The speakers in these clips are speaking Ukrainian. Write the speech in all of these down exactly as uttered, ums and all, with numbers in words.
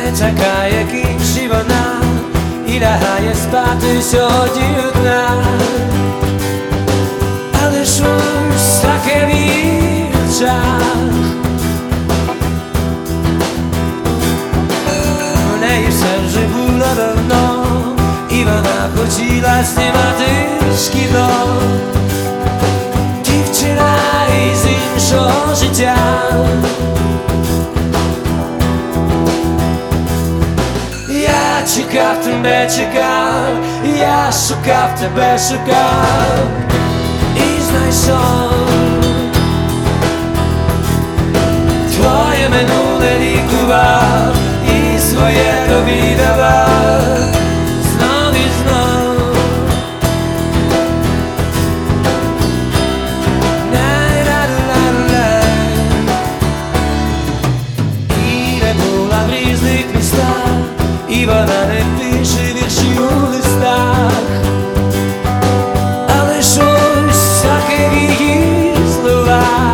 не така, як інші вона, і лягає спати сьогодні одна. Але щось таке в її очах, в неї все вже було давно, і вона хотіла знімати шкіно. Дівчина із іншого життя. Я чекав тебе, чекав, я шукав тебе, шукав і знайшов. Твоє минуле лікував і своє тобі давав знов і знов. І не була в різних містах, і вона не пише вірші у листах, але щось таке в її словах.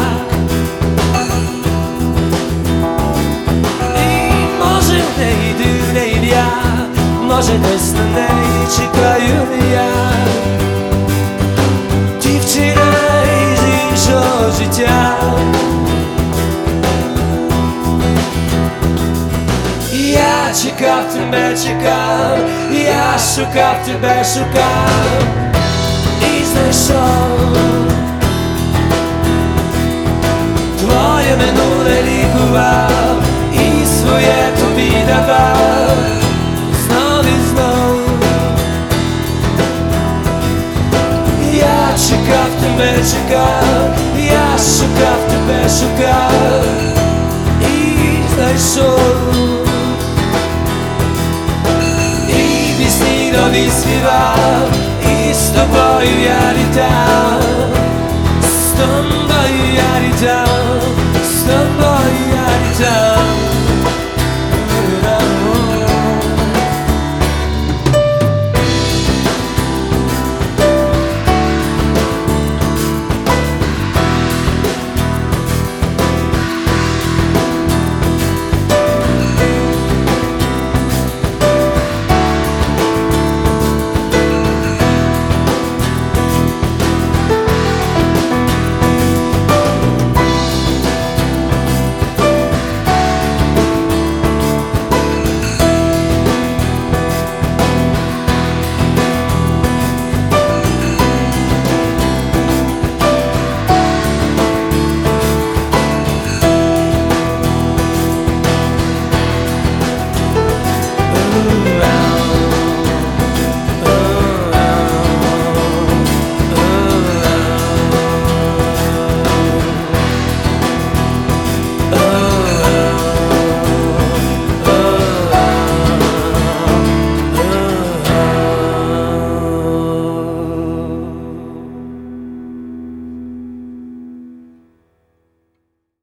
І може в неї дивне ім'я, може десь на неї чекаю не я. Дівчина із іншого життя. Я чекав тебе, чекав, я шукав тебе, шукав і знайшов. Твоє минуле лікував і своє тобі давав знов і знов. Я чекав тебе, чекав, я шукав тебе, шукав і знайшов. Тобі співав, і з тобою я літав, з тобою я літав, з тобою я літав.